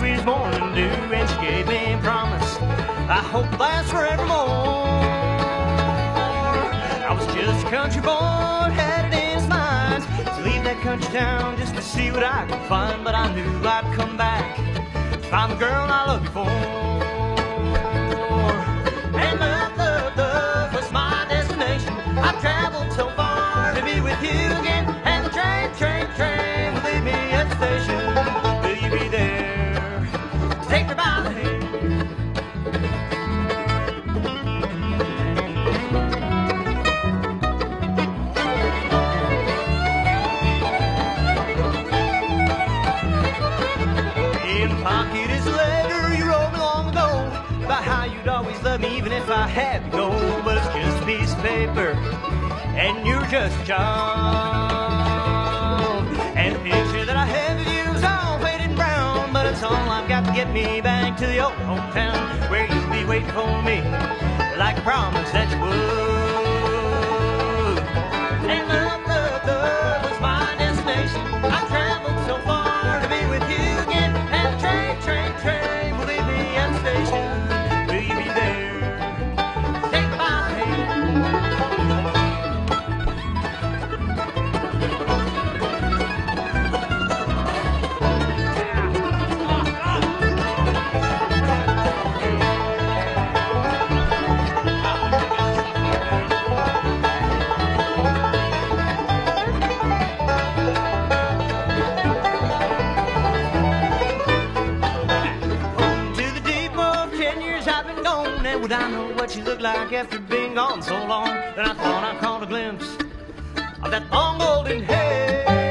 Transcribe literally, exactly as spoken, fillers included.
sweet as morning dew, and she gave me a promise I hope it lasts forevermore. I was just a country boy, had it in his mind to leave that country town just to see what I could find, but I knew I'd come back to find the girl I loved before. And love, love, love was my destination. I've traveled so far to be with you again, and the train, train, train will leave me at the station. Will you be there to take me by the hand? In the pocket is a letter you wrote me long ago about how you'd always love me even if I had to go. But it's just a piece of paper and you're just a child. And the picture that I have of you is all faded and brown, but it's all I've got to get me back to the old hometown where you'll be waiting for me like I promised that you would. And love, love, love was my destination. I've traveled so far to be with you again, and the train, train, train will leave me at the station. Will you be there? Take my hand. And would I know what you look like after being gone so long? Then I thought I caught a glimpse of that long golden hair.